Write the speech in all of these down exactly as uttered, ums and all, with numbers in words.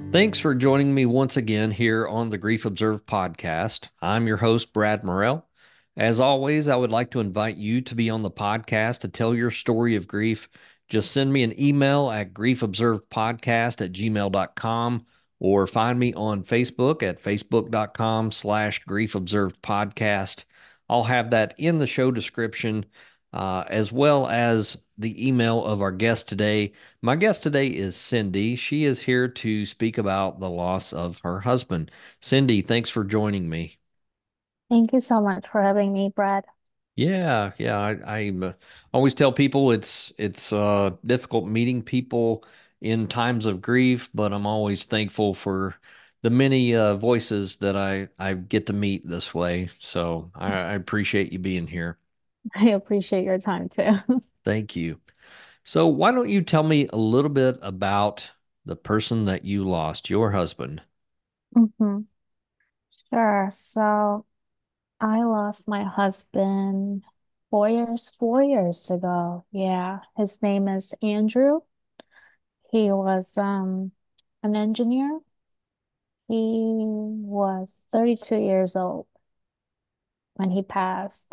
Thanks for joining me once again here on the Grief Observed podcast. I'm your host, Brad Morrell. As always, I would like to invite you to be on the podcast to tell your story of grief. Just send me an email at griefobservedpodcast at gmail dot com or find me on Facebook at facebook.com slash griefobservedpodcast. I'll have that in the show description, uh, as well as the email of our guest today. My guest today is Cindy. She is here to speak about the loss of her husband. Cindy, thanks for joining me. Thank you so much for having me, Brad. Yeah, yeah. I, I uh, always tell people it's it's uh, difficult meeting people in times of grief, but I'm always thankful for the many uh, voices that I I get to meet this way. So I, I appreciate you being here. I appreciate your time too. Thank you. So why don't you tell me a little bit about the person that you lost, your husband? hmm Sure. So I lost my husband four years, four years ago. Yeah. His name is Andrew. He was um an engineer. He was thirty-two years old when he passed.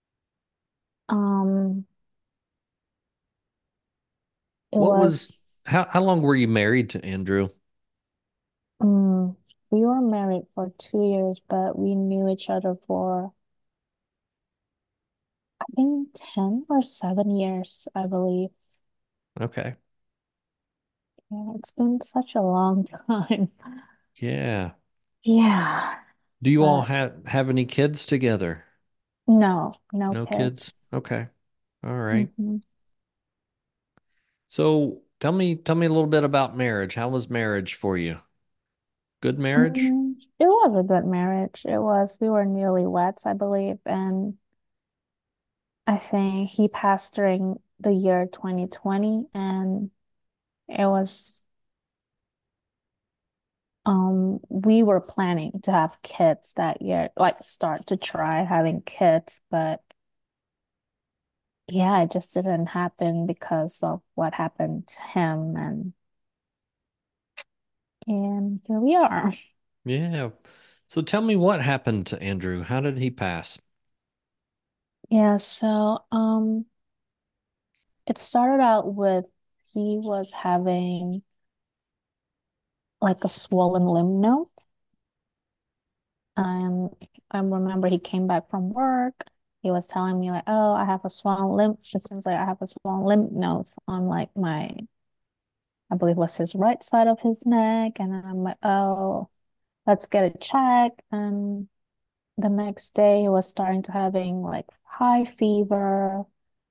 Um, it What was was how how long were you married to Andrew? um we were married for two years, but we knew each other for I think ten or seven years, I believe. Okay. Yeah, it's been such a long time. Yeah. Yeah, Do you all but have have any kids together? no, no No kids? kids. Okay. All right. hmm So tell me tell me a little bit about marriage. How was marriage for you? Good marriage? Mm, it was a good marriage. It was, we were newlyweds, I believe, and I think he passed during the year twenty twenty, and it was, um, we were planning to have kids that year, like start to try having kids, but yeah, it just didn't happen because of what happened to him, and and here we are. Yeah. So tell me what happened to Andrew. How did he pass? Yeah, so um it started out with he was having like a swollen lymph node, and I remember he came back from work. He was telling me like, "Oh, I have a swollen lymph. It seems like I have a swollen lymph node on like my, I believe it was his right side of his neck." And I'm like, "Oh, let's get it checked." And the next day he was starting to having like high fever.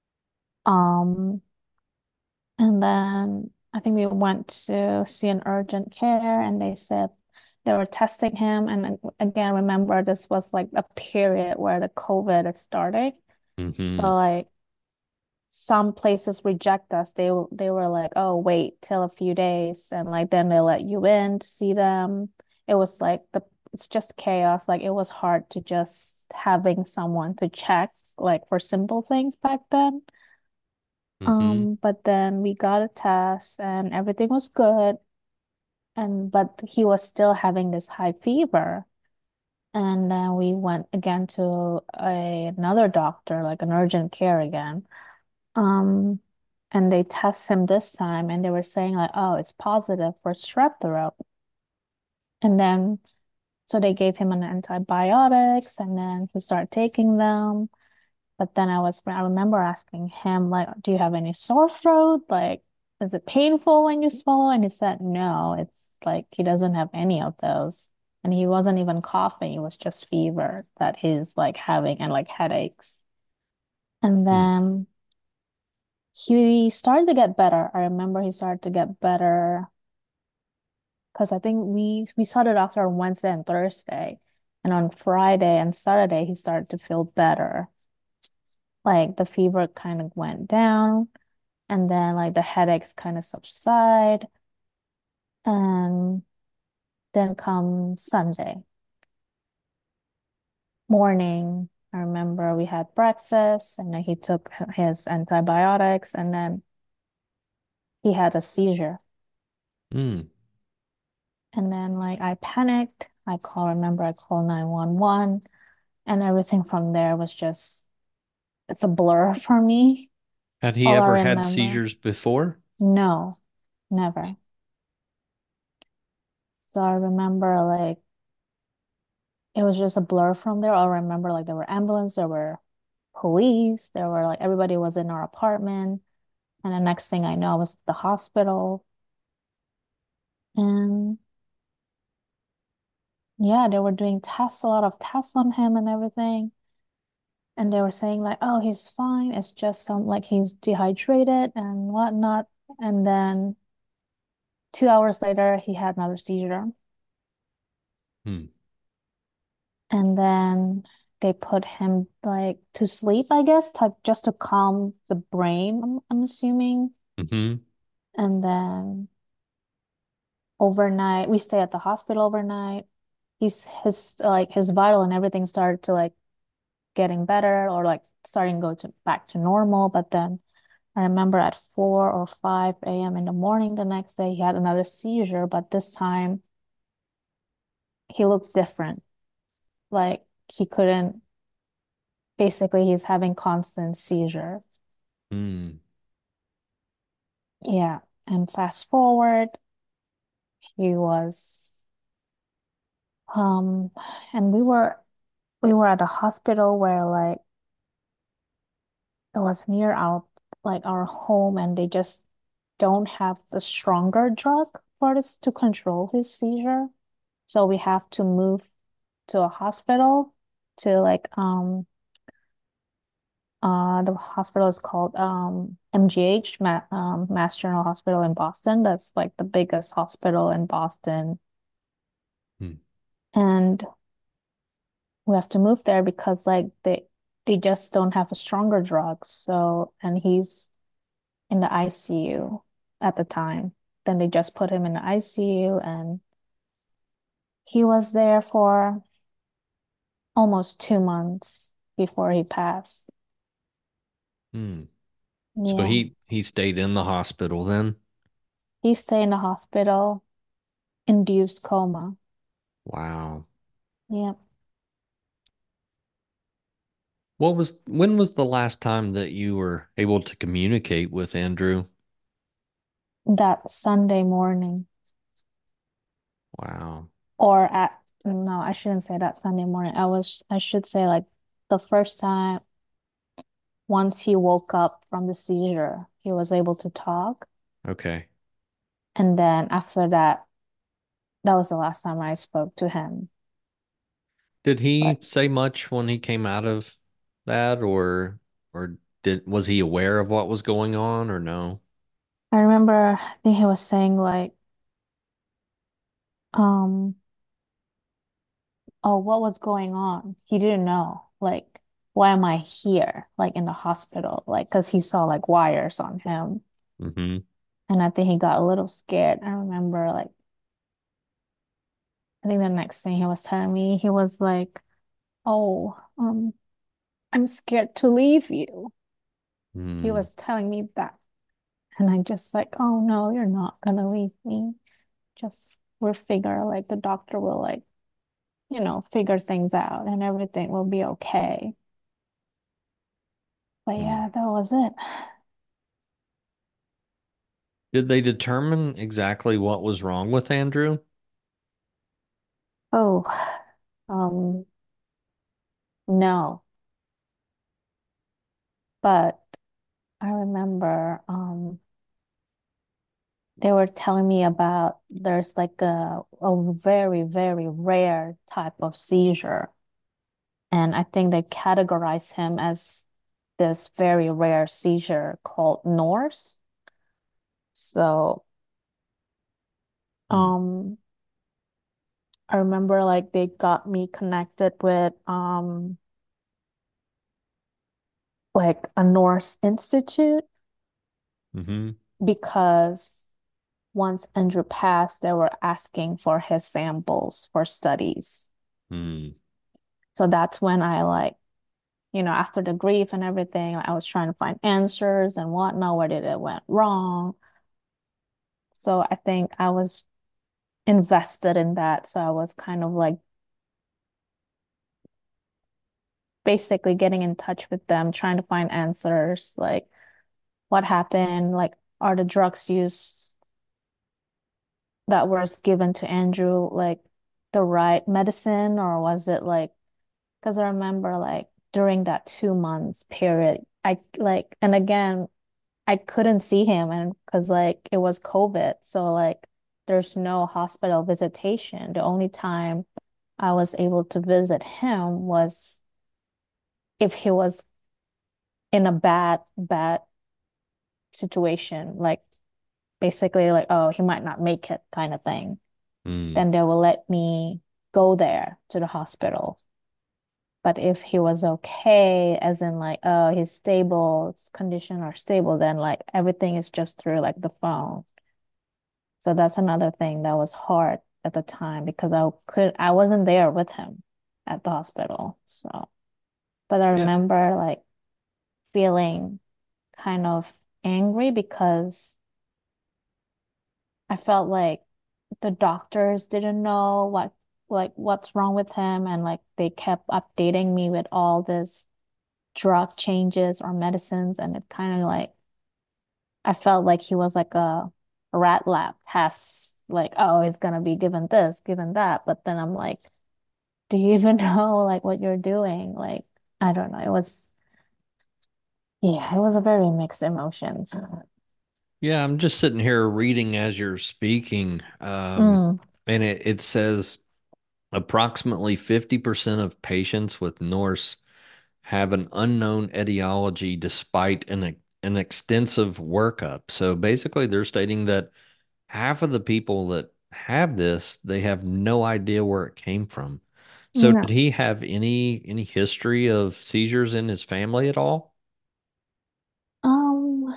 Um, and then I think we went to see an urgent care and they said they were testing him. And then again, remember this was like a period where the COVID is starting. So Mm-hmm. like some places reject us. They they were like, oh, wait till a few days and like then they let you in to see them. It was like the it's just chaos. Like it was hard to just having someone to check like for simple things back then. Mm-hmm. Um, but then we got a test and everything was good. And but he was still having this high fever. And then we went again to a, another doctor, like an urgent care again. Um, and they test him this time and they were saying like, oh, it's positive for strep throat. And then so they gave him an antibiotics and then he started taking them. But then I was, I remember asking him, like, do you have any sore throat? Like, is it painful when you swallow? And he said, no, it's like he doesn't have any of those. And he wasn't even coughing. It was just fever that he's like having and like headaches. And then he started to get better. I remember he started to get better because I think we we saw the doctor on Wednesday and Thursday. And on Friday and Saturday, he started to feel better. Like the fever kind of went down. And then like the headaches kind of subside. And then come Sunday morning, I remember we had breakfast and then he took his antibiotics and then he had a seizure. Mm-hmm. And then like I panicked. I call, remember I called nine one one and everything from there was just, it's a blur for me. Had he All I ever had remember, seizures before? no, never. So I remember like it was just a blur from there. I remember like there were ambulance, there were police, there were like everybody was in our apartment. And the next thing I know, I was at the hospital. And yeah, they were doing tests, a lot of tests on him and everything. And they were saying like, oh, he's fine. It's just some like he's dehydrated and whatnot. And then two hours later, he had another seizure. Hmm. And then they put him like to sleep, I guess, to, just to calm the brain, I'm, I'm assuming. Mm-hmm. And then overnight, we stay at the hospital overnight. He's his like his vital and everything started to like getting better or like starting to go to back to normal. But then I remember at four or five a m in the morning the next day, he had another seizure, but this time he looked different. Like he couldn't, basically, he's having constant seizure. Hmm. Yeah. And fast forward, he was, um, and we were, we were at a hospital where like it was near our, like our home, and they just don't have the stronger drug for this to control his seizure. So we have to move to a hospital to like um uh the hospital is called um M G H Ma um Mass General Hospital in Boston. That's like the biggest hospital in Boston. Hmm. And we have to move there because like they they just don't have a stronger drug. So and he's in the I C U at the time. Then they just put him in the I C U and he was there for almost two months before he passed. Hmm. So Yeah. he he stayed in the hospital then? He stayed in the hospital, induced coma. Wow. Yeah. What was when was the last time that you were able to communicate with Andrew? That Sunday morning. Wow. Or at, no, I shouldn't say that Sunday morning. I was, I should say like the first time once he woke up from the seizure, he was able to talk. Okay. And then after that, that was the last time I spoke to him. Did But he say much when he came out of that or or did was he aware of what was going on or no? I remember, I think he was saying like, um, oh, what was going on? He didn't know. Like, why am I here? Like in the hospital, like, because he saw like wires on him. Mm-hmm. And I think he got a little scared. I remember like, I think the next thing he was telling me, he was like, oh, um, I'm scared to leave you. He Hmm. was telling me that. And I just like, oh no, you're not gonna leave me. Just we'll figure like the doctor will like, you know, figure things out and everything will be okay. But Hmm. yeah, that was it. Did they determine exactly what was wrong with Andrew? Oh, um, no, but I remember um they were telling me about there's like a a very, very rare type of seizure. And I think they categorize him as this very rare seizure called Norse. So, Hmm. um, I remember like they got me connected with um like a Norse institute Mm-hmm. because once Andrew passed, they were asking for his samples for studies. Hmm. So that's when I like, you know, after the grief and everything, I was trying to find answers and whatnot, where did it went wrong. So I think I was invested in that. So I was kind of like basically getting in touch with them, trying to find answers, like what happened, like are the drugs used that was given to Andrew like the right medicine, or was it like, because I remember like during that two months period, I like, and again, I couldn't see him, and because like it was COVID, so like there's no hospital visitation. The only time I was able to visit him was if he was in a bad, bad situation, like basically like, oh, he might not make it kind of thing. Mm. Then they will let me go there to the hospital. But if he was okay, as in like, oh, he's stable, his condition are stable, then like everything is just through like the phone. So that's another thing that was hard at the time because I could I wasn't there with him at the hospital. So, but I Yeah. remember like feeling kind of angry because I felt like the doctors didn't know what like what's wrong with him, and like they kept updating me with all this drug changes or medicines, and it kind of like I felt like he was like a rat lab test, like, oh, he's gonna be given this, given that. But then I'm like, do you even know like what you're doing? Like, I don't know. It was, yeah, it was a very mixed emotions. Yeah, I'm just sitting here reading as you're speaking. Um, Mm, and it, it says approximately fifty percent of patients with Norse have an unknown etiology despite an an extensive workup. So basically, they're stating that half of the people that have this, they have no idea where it came from. So did no. he have any any history of seizures in his family at all? Um,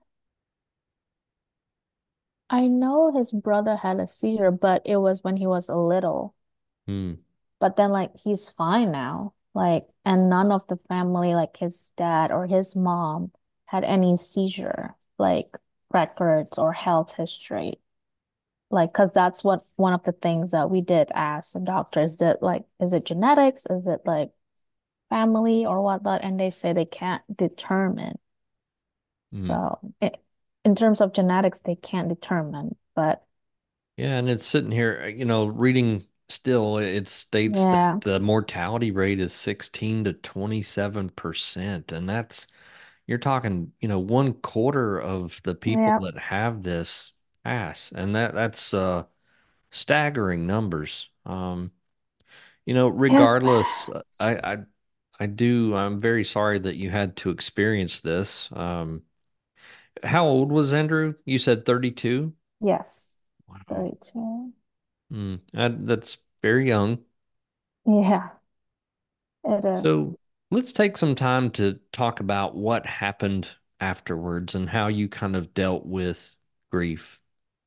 I know his brother had a seizure, but it was when he was a little. Hmm. But then like he's fine now. Like, and none of the family, like his dad or his mom, had any seizure like records or health history. Like, because that's what one of the things that we did ask the doctors that like, is it genetics? Is it like family or whatnot? And they say they can't determine. Hmm. So it, in terms of genetics, they can't determine. But Yeah, and it's sitting here, uh, you know, reading still, it states that yeah, the mortality rate is sixteen to twenty-seven percent. And that's, you're talking, you know, one quarter of the people yeah, that have this pass. And that that's uh staggering numbers. Um, you know, yep, regardless, uh, I I I do, I'm very sorry that you had to experience this. Um, how old was Andrew? You said thirty-two? yes, Wow. very true. Mm, that, that's very young. Yeah, it is. So let's take some time to talk about what happened afterwards and how you kind of dealt with grief.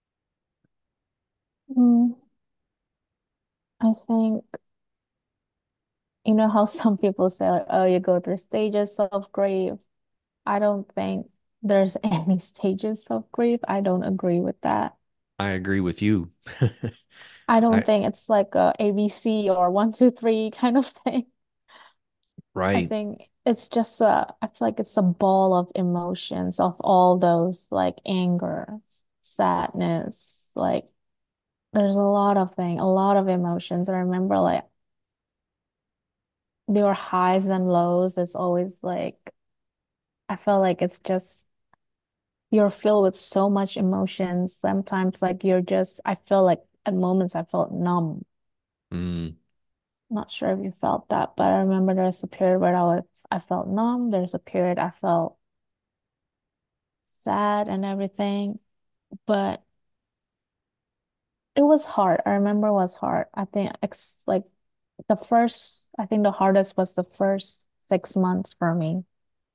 Mm, I think, you know how some people say, like, oh, you go through stages of grief. I don't think there's any stages of grief. I don't agree with that. I agree with you. I don't I, think it's like a ABC or one, two, three kind of thing. I right. think it's just a, I feel like it's a ball of emotions of all those like anger, sadness, like there's a lot of thing, a lot of emotions. I remember like there were highs and lows. It's always like I feel like it's just you're filled with so much emotions. Sometimes like you're just I feel like at moments I felt numb. Mm, Not sure if you felt that, but I remember there's a period where I was I felt numb. There's a period I felt sad and everything, but it was hard. I remember it was hard. I think it's like the first, I think the hardest was the first six months for me.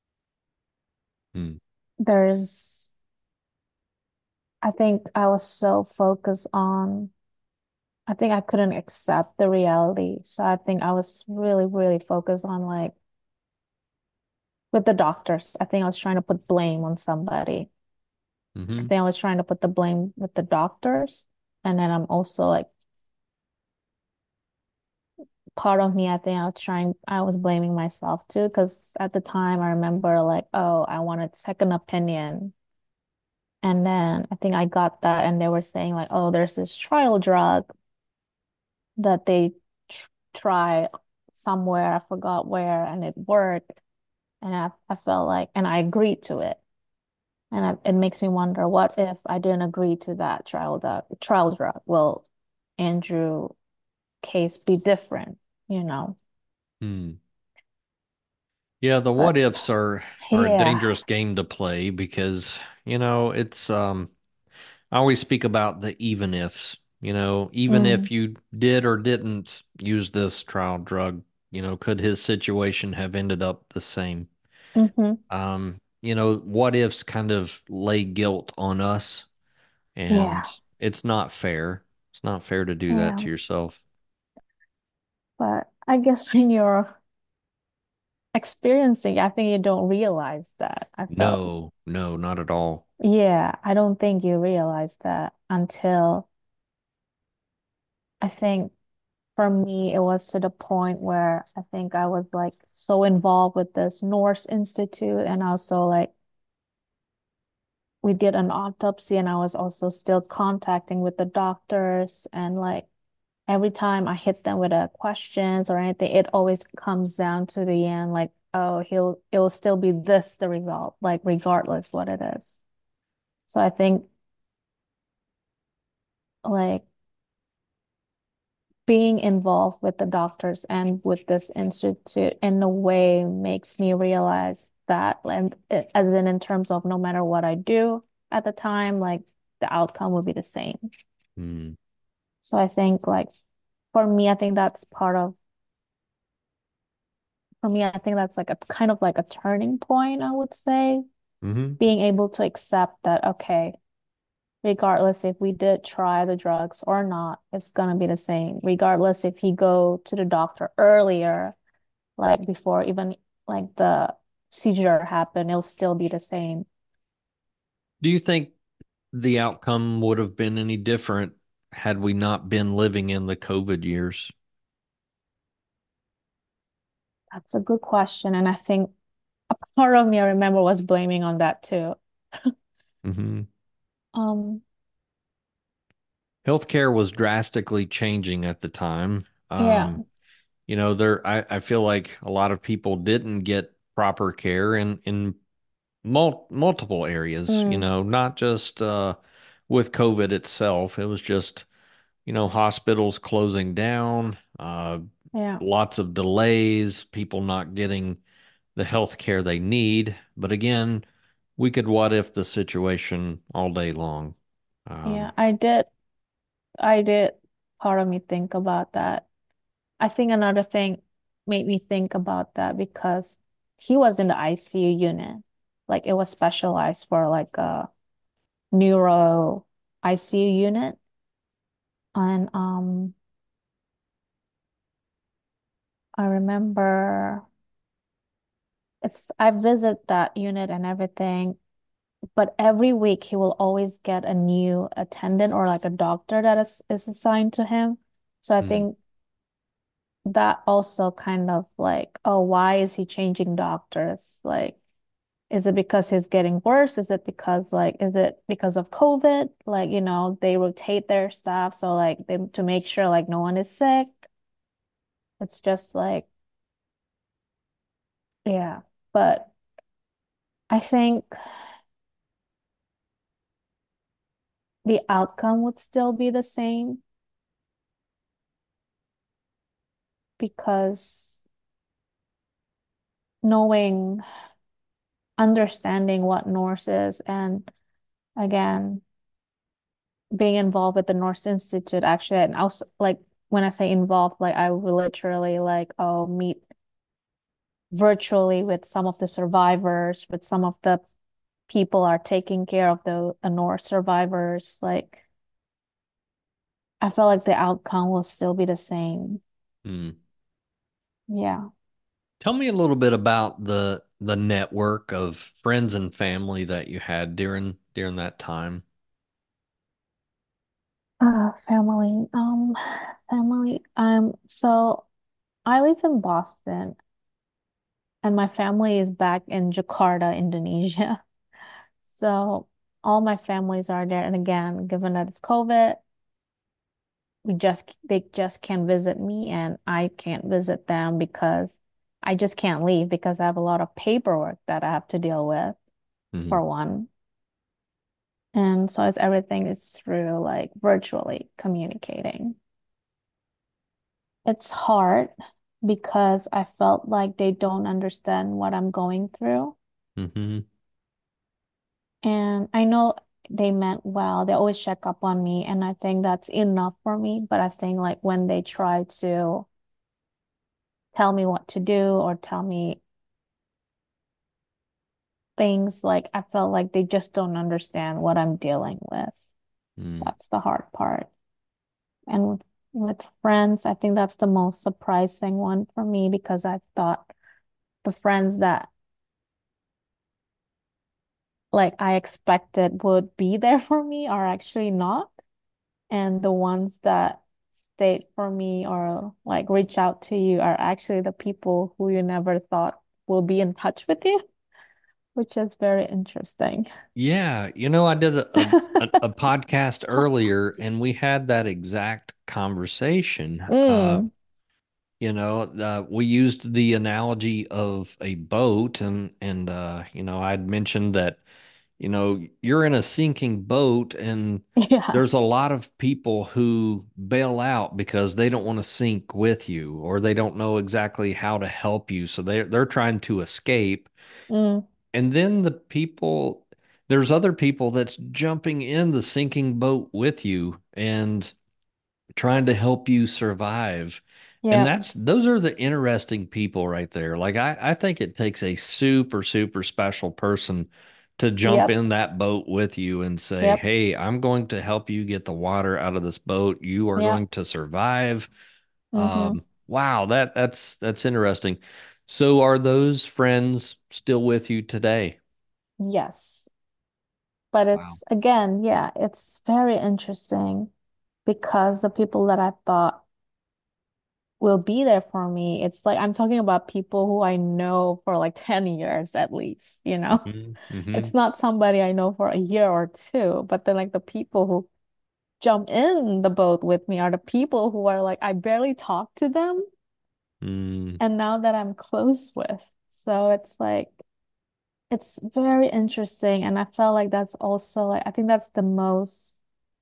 mm, There's, I think I was so focused on, I think I couldn't accept the reality. So I think I was really, really focused on like with the doctors. I think I was trying to put blame on somebody. I hmm think I was trying to put the blame with the doctors. And then I'm also like part of me, I think I was trying, I was blaming myself too, because at the time I remember like, oh, I wanted second opinion. And then I think I got that, and they were saying like, oh, there's this trial drug that they tr try somewhere, I forgot where, and it worked. And I, I felt like, and I agreed to it. And I, it makes me wonder, what if I didn't agree to that trial drug, trial drug? Will Andrew case be different, you know? Hmm. Yeah, the But what ifs are are a yeah. dangerous game to play because, you know, it's um I always speak about the even ifs. You know, even Mm, if you did or didn't use this trial drug, you know, could his situation have ended up the same? hmm. Um, you know, what ifs kind of lay guilt on us, and Yeah. it's not fair. It's not fair to do that Yeah. to yourself. But I guess when you're experiencing, I think you don't realize that. I felt, No, no, not at all. yeah, I don't think you realize that until I think for me, it was to the point where I think I was like so involved with this Norse Institute, and also like we did an autopsy, and I was also still contacting with the doctors, and like every time I hit them with a questions or anything, it always comes down to the end, like, oh, he'll it will still be this the result, like regardless what it is. So I think like being involved with the doctors and with this institute in a way makes me realize that, and it, as in in terms of no matter what I do at the time, like the outcome will be the same. Hmm. So I think like for me, I think that's part of for me, I think that's like a kind of like a turning point, I would say, Mm-hmm. being able to accept that, okay, regardless if we did try the drugs or not, it's gonna be the same. Regardless if he go to the doctor earlier, like before even like the seizure happened, it'll still be the same. Do you think the outcome would have been any different had we not been living in the COVID years? That's a good question. And I think a part of me, I remember, was blaming on that too. Hmm. Um, Healthcare was drastically changing at the time. yeah. Um, you know, there I, I feel like a lot of people didn't get proper care in in mul multiple areas, you Mm, know, not just uh with COVID itself. It was just, you know, hospitals closing down, uh yeah. lots of delays, people not getting the health care they need. But again, we could what if the situation all day long. Yeah. Um, I did I did part of me think about that. I think another thing made me think about that because he was in the I C U unit. Like it was specialized for like a neuro I C U unit. And um I remember it's I visit that unit and everything, but every week he will always get a new attendant or like a doctor that is, is assigned to him. So I hmm, think that also kind of like, oh, why is he changing doctors? Like, is it because he's getting worse? Is it because like, is it because of COVID? Like, you know, they rotate their staff so like they to make sure like no one is sick. It's just like, yeah. But I think the outcome would still be the same because knowing, understanding what Norse is, and again, being involved with the Norse Institute actually, and also like when I say involved, like I will literally like, oh, meet virtually with some of the survivors, with some of the people are taking care of the, the Norse survivors. Like I felt like the outcome will still be the same. hmm. Yeah. Tell me a little bit about the the network of friends and family that you had during during that time. family. Um, family. Um, so I live in Boston and my family is back in Jakarta, Indonesia. So all my families are there. And again, given that it's COVID, we just they just can't visit me and I can't visit them because I just can't leave because I have a lot of paperwork that I have to deal with Hmm. for one. And so it's everything is through like virtually communicating. It's hard because I felt like they don't understand what I'm going through. Hmm. And I know they meant well. They always check up on me, and I think that's enough for me. But I think like when they try to tell me what to do or tell me things, like I felt like they just don't understand what I'm dealing with. Mm. That's the hard part. And with, with friends, I think that's the most surprising one for me because I thought the friends that like I expected would be there for me are actually not. And the ones that stayed for me or like reach out to you are actually the people who you never thought will be in touch with you, which is very interesting. Yeah, you know, I did a, a a a podcast earlier and we had that exact conversation. Uh, Mm, you know, uh, we used the analogy of a boat and and uh, you know, I'd mentioned that, you know, you're in a sinking boat and yeah. there's a lot of people who bail out because they don't want to sink with you or they don't know exactly how to help you. So they're they're trying to escape. Mm, And then the people, there's other people that's jumping in the sinking boat with you and trying to help you survive. And yep. that's those are the interesting people right there. Like I, I think it takes a super, super special person to jump Yep. in that boat with you and say, Yep. hey, I'm going to help you get the water out of this boat. You are Yep. going to survive. Mm-hmm. Um, wow, that that's that's interesting. So are those friends still with you today? Yes. But Wow. it's again, yeah, it's very interesting because the people that I thought will be there for me, it's like I'm talking about people who I know for like ten years at least, you know? Hmm. Hmm. It's not somebody I know for a year or two, but then like the people who jump in the boat with me are the people who are like I barely talk to them Mm. and now that I'm close with. So it's like it's very interesting and I felt like that's also like I think that's the most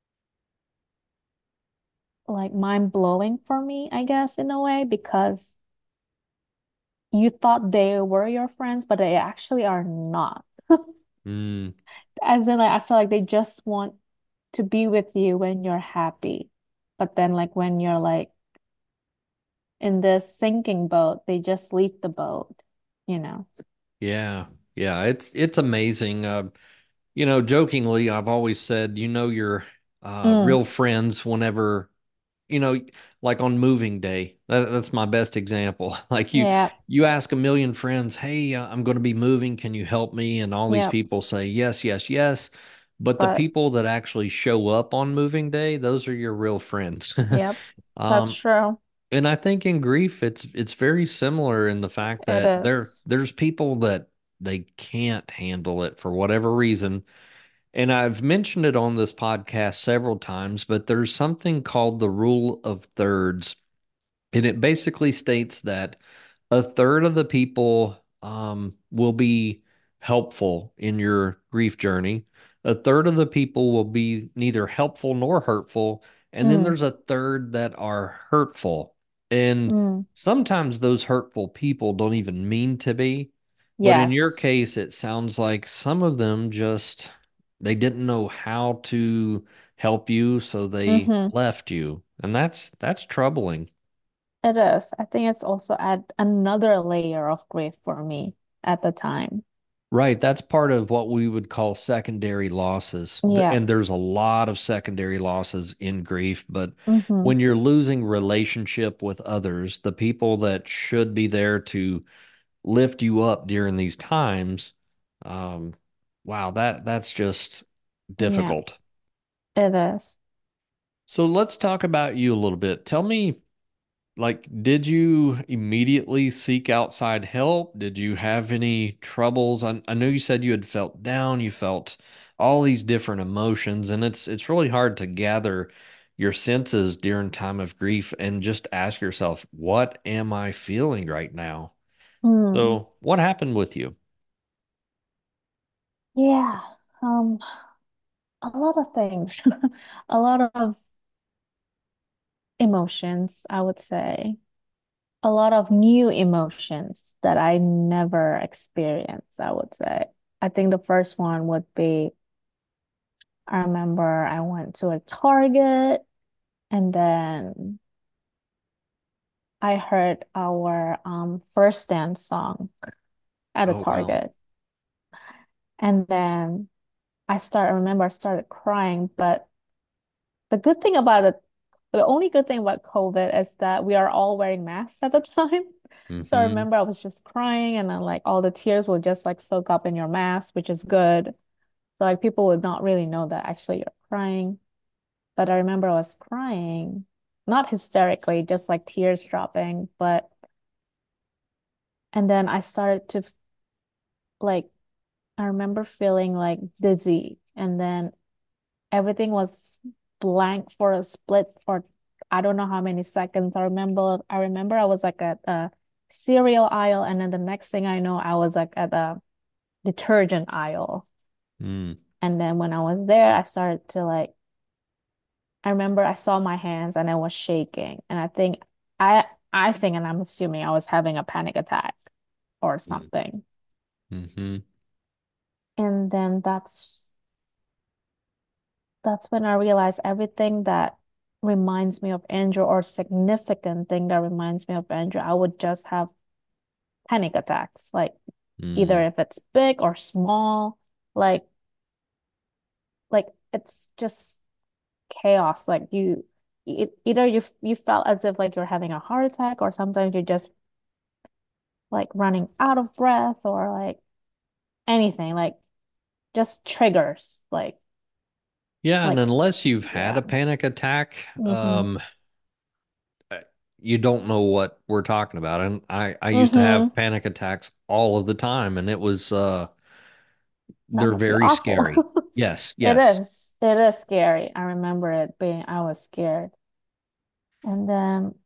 like mind blowing for me, I guess, in a way, because you thought they were your friends, but they actually are not. Mm. As in, like, I feel like they just want to be with you when you're happy. But then, like, when you're like in this sinking boat, they just leave the boat, you know? Yeah. Yeah, it's it's amazing. Uh, you know, jokingly, I've always said, you know, your uh, Mm, real friends whenever, you know, like on moving day. That, that's my best example. Like you, yeah, you ask a million friends, "Hey, uh, I'm going to be moving. Can you help me?" And all these yeah. people say yes, yes, yes. But the But people that actually show up on moving day, those are your real friends. yep, that's Um, true. and I think in grief, it's it's very similar in the fact It that there is. there's people that they can't handle it for whatever reason. And I've mentioned it on this podcast several times, but there's something called the rule of thirds. And it basically states that a third of the people um, will be helpful in your grief journey. A third of the people will be neither helpful nor hurtful. And then Mm, there's a third that are hurtful. And mm. sometimes those hurtful people don't even mean to be. But in your Yes. case, it sounds like some of them just they didn't know how to help you, so they Mm-hmm. left you. And that's that's troubling. It is. I think it's also add another layer of grief for me at the time. Right, that's part of what we would call secondary losses. Th- Yeah. And there's a lot of secondary losses in grief, but Mm-hmm. when you're losing relationship with others, the people that should be there to lift you up during these times, um, wow, that that's just Yeah, difficult. it is. So let's talk about you a little bit. Tell me, like, did you immediately seek outside help? Did you have any troubles? I, I know you said you had felt down, you felt all these different emotions, and it's it's really hard to gather your senses during time of grief and just ask yourself, what am I feeling right now? Hmm. So, what happened with you? Yeah. Um, a lot of things. A lot of emotions, I would say. A lot of new emotions that I never experienced, I would say. I think the first one would be I remember I went to a Target and then I heard our um first dance song at a Oh, wow. Target. And then I start I remember I started crying, but the good thing about it, the only good thing about COVID is that we are all wearing masks at the time. So I Mm-hmm. remember I was just crying and then like all the tears will just like soak up in your mask, which is good. So like people would not really know that actually you're crying. But I remember I was crying, not hysterically, just like tears dropping, but and then I started to like I remember feeling like dizzy and then everything was blank for a split for I don't know how many seconds. I remember I remember I was like at a cereal aisle and then the next thing I know I was like at a detergent aisle. Mm. And then when I was there, I started to like I remember I saw my hands and I was shaking. And I think I I think and I'm assuming I was having a panic attack or something. Mm-hmm. And then that's that's when I realized everything that reminds me of Andrew or significant thing that reminds me of Andrew, I would just have panic attacks. Like either Mm. if it's big or small, like like it's just chaos. Like you it, either you you felt as if like you're having a heart attack or sometimes you're just like running out of breath or like anything, like just triggers, like Yeah, and like unless you've had yeah. a panic attack, Mm-hmm. um, uh, you don't know what we're talking about. And I, I used to Mm-hmm. have panic attacks all of the time, and it was, uh, That they're must be very awful. scary. Yes, It yes. is. It is scary. I remember it being, I was scared. And then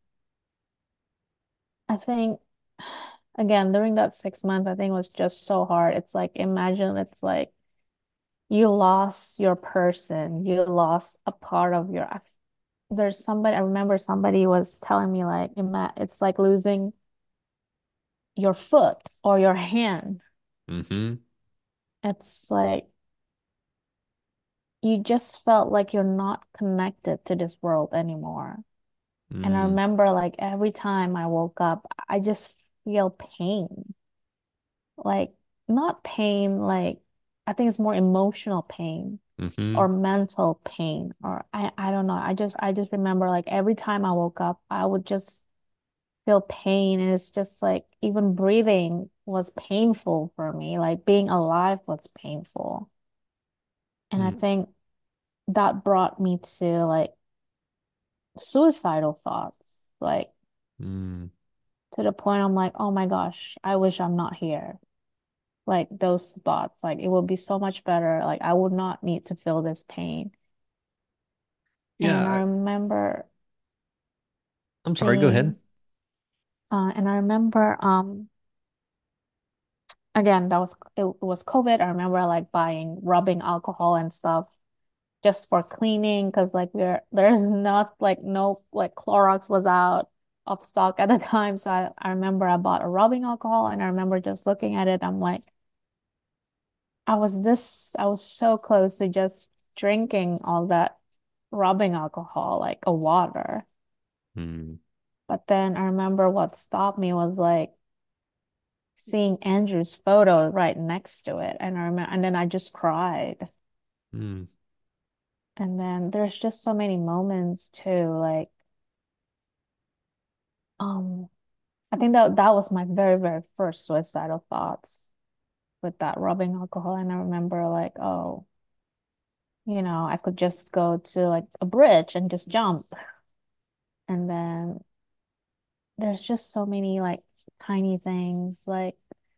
I think, again, during that six months, I think it was just so hard. It's like, imagine it's like you lost your person, you lost a part of your, there's somebody, I remember somebody was telling me like, ima it's like losing your foot or your hand. Mm-hmm. It's like you just felt like you're not connected to this world anymore. And I Mm. remember like every time I woke up, I just feel pain. Like not pain, like I think it's more emotional pain or Mm-hmm. mental pain or I I don't know. I just I just remember like every time I woke up, I would just feel pain and it's just like even breathing was painful for me. Like being alive was painful. And I Mm. think that brought me to like suicidal thoughts, like Mm. to the point I'm like, oh my gosh, I wish I'm not here. Like those thoughts, like it would be so much better. Like I would not need to feel this pain. Yeah, And I I, remember I'm sorry, go ahead. seeing, uh, and I remember, um, again, that was it was COVID. I remember like buying rubbing alcohol and stuff just for cleaning because like we're there's not like no like Clorox was out of stock at the time. So I, I remember I bought a rubbing alcohol and I remember just looking at it, I'm like, I was this I was so close to just drinking all that rubbing alcohol like a water. Mm. But then I remember what stopped me was like seeing Andrew's photo right next to it. And I remember and then I just cried. Mm. And then there's just so many moments too, like um I think that that was my very, very first suicidal thoughts with that rubbing alcohol. And I remember like, oh, you know, I could just go to like a bridge and just jump. And then there's just so many like tiny things. Like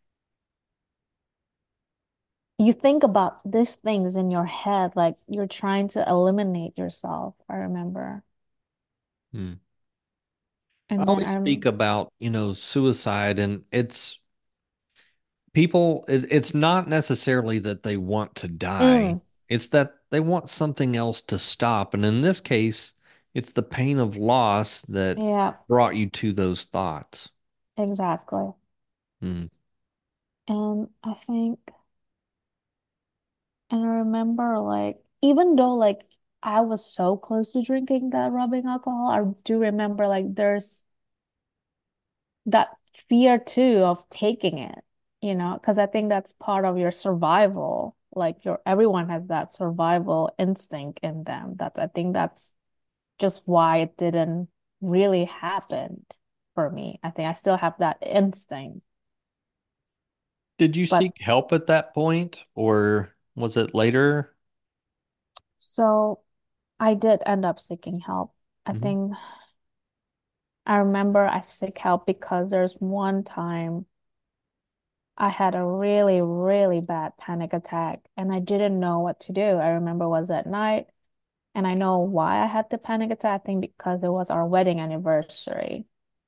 you think about these things in your head, like you're trying to eliminate yourself, I remember. Hmm. I And then always speak I'm, about, you know, suicide, and it's people, it, it's not necessarily that they want to die, mm, it's that they want something else to stop. And in this case, it's the pain of loss that yeah, brought you to those thoughts. exactly. Hmm. And I think, and I remember like, even though like I was so close to drinking that rubbing alcohol, I do remember like there's that fear too of taking it, you know, because I think that's part of your survival. Like your everyone has that survival instinct in them. That's I think that's just why it didn't really happen for me. I think I still have that instinct. Did you But seek help at that point, or was it later? so I did end up seeking help. I Hmm. think I remember I seek help because there's one time I had a really, really bad panic attack and I didn't know what to do. I remember it was at night and I know why I had the panic attack, I think because it was our wedding anniversary.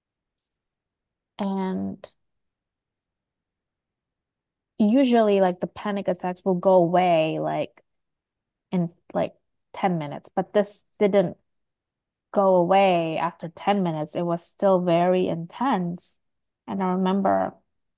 And usually like the panic attacks will go away like in like ten minutes, but this didn't go away after ten minutes. It was still very intense. And I remember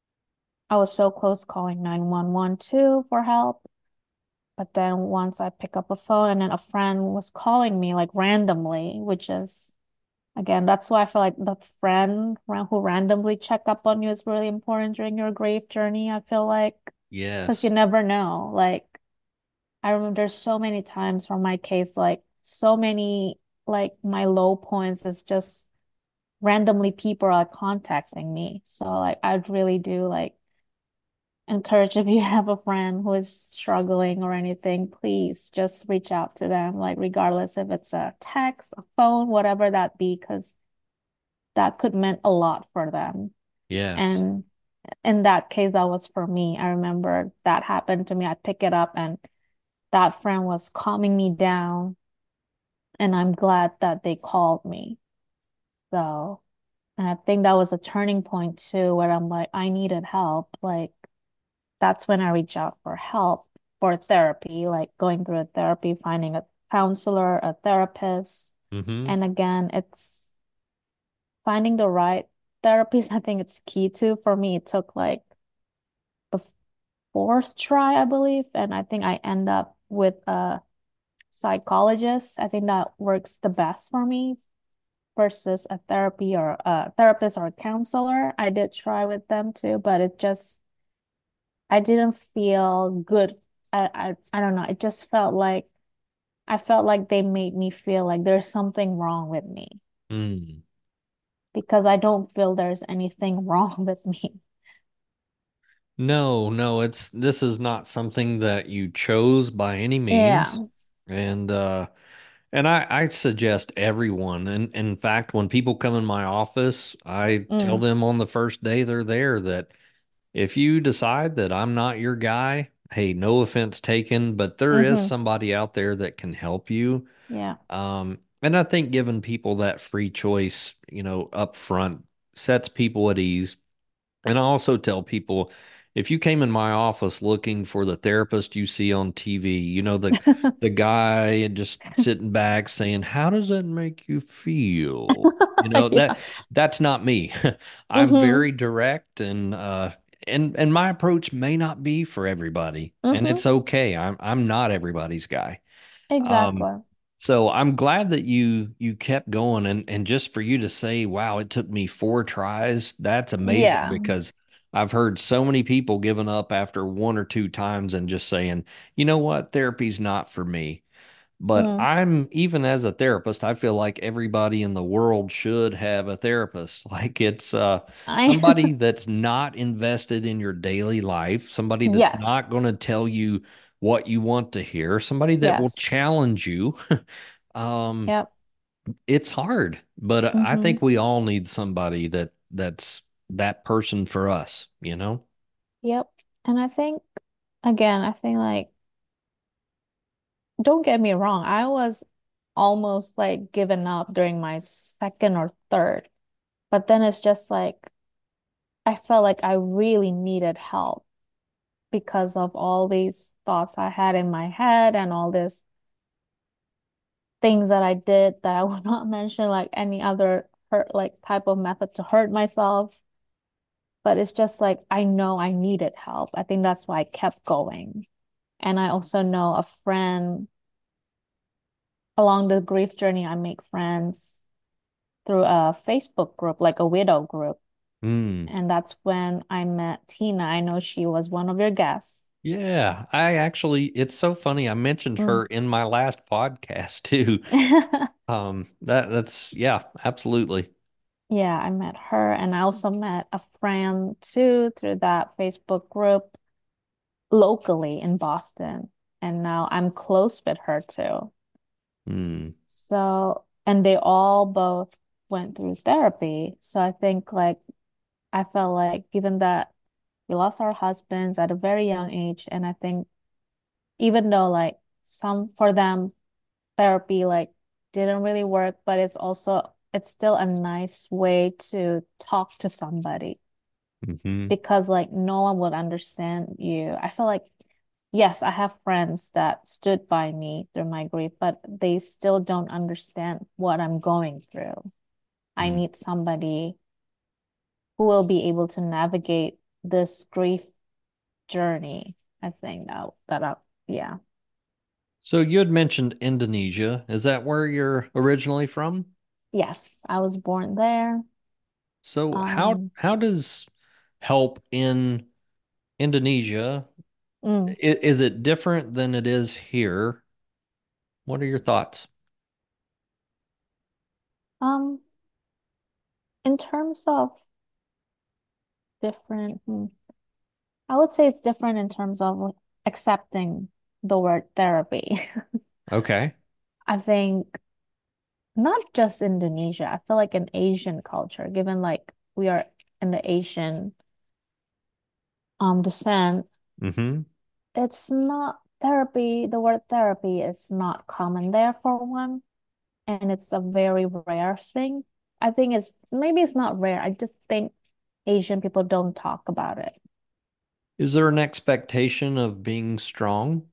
I was so close calling nine one one too for help. But then once I pick up a phone and then a friend was calling me like randomly, which is again, that's why I feel like the friend ra- who randomly check up on you is really important during your grief journey. I feel like because you Yes. never know. Like I remember there's so many times from my case, like so many like my low points is just randomly people are contacting me. So like I'd really do like encourage if you have a friend who is struggling or anything, please just reach out to them, like regardless if it's a text, a phone, whatever that be, because that could mean a lot for them. Yes. And in that case, that was for me. I remember that happened to me. I pick it up and that friend was calming me down, and I'm glad that they called me. So, and I think that was a turning point too, where I'm like, I needed help. Like, that's when I reach out for help for therapy, like going through a therapy, finding a counselor, a therapist. Hmm. And again, it's finding the right therapist. I think it's key too. For me, it took like the fourth try, I believe. And I think I end up with a psychologist. I think that works the best for me versus a therapy or a therapist or a counselor. I did try with them too, but it just I didn't feel good. I, I I don't know. It just felt like I felt like they made me feel like there's something wrong with me Mm. because I don't feel there's anything wrong with me. No, no, it's this is not something that you chose by any means. Yeah. And uh and I I suggest everyone, and in fact, when people come in my office, I tell Mm. them on the first day they're there that if you decide that I'm not your guy, hey, no offense taken, but there is Mm-hmm. somebody out there that can help you. Yeah. Um, and I think giving people that free choice, you know, up front sets people at ease. And I also tell people if you came in my office looking for the therapist you see on T V, you know, the the guy just sitting back saying, "How does that make you feel?" You know, that Yeah. that's not me. I'm Mm-hmm. very direct, and uh and and my approach may not be for everybody, and Mm-hmm. it's okay. I'm I'm not everybody's guy. Um, Exactly. so I'm glad that you you kept going, and and just for you to say, wow, it took me four tries, that's amazing Yeah. because I've heard so many people giving up after one or two times and just saying, you know what, therapy's not for me. But Mm. I'm, even as a therapist, I feel like everybody in the world should have a therapist. Like it's uh I somebody that's not invested in your daily life, somebody that's not yes. going to tell you what you want to hear, somebody that will Yes. challenge you. Um, Yep. it's hard, but I Mm-hmm. think we all need somebody that that's that person for us, you know? Yep. And I think, again, I think like, don't get me wrong, I was almost like given up during my second or third. But then it's just like I felt like I really needed help because of all these thoughts I had in my head and all these things that I did that I will not mention, like any other hurt, like type of method to hurt myself. But it's just like I know I needed help. I think that's why I kept going. And I also know a friend along the grief journey, I make friends through a Facebook group, like a widow group. Mm. And that's when I met Tina. I know she was one of your guests. Yeah, I actually, it's so funny. I mentioned Mm. her in my last podcast too. Um, that that's yeah, absolutely. Yeah, I met her, and I also met a friend too through that Facebook group locally in Boston. And now I'm close with her too. Mm. So, and they all both went through therapy. So I think like I felt like given that we lost our husbands at a very young age, and I think even though like some for them therapy like didn't really work, but it's also it's still a nice way to talk to somebody Hmm. because like no one would understand you. I feel like yes, I have friends that stood by me through my grief, but they still don't understand what I'm going through. I Mm. need somebody who will be able to navigate this grief journey. I think that that I, yeah. So you had mentioned Indonesia. Is that where you're originally from? Yes, I was born there. So how Um, how does help in Indonesia, mm, i- is it different than it is here? What are your thoughts? um, in terms of different, hmm, I would say it's different in terms of like, accepting the word therapy. Okay. I think not just Indonesia, I feel like in Asian culture, given like we are in the Asian um descent, Mm-hmm. it's not therapy, the word therapy is not common there for one, and it's a very rare thing. I think it's maybe it's not rare. I just think Asian people don't talk about it. Is there an expectation of being strong?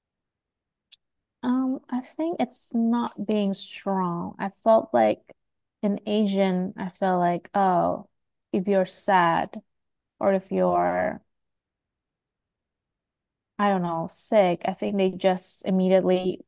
Um, I think it's not being strong. I felt like in Asian, I felt like, oh, if you're sad or if you're, I don't know, sick, I think they just immediately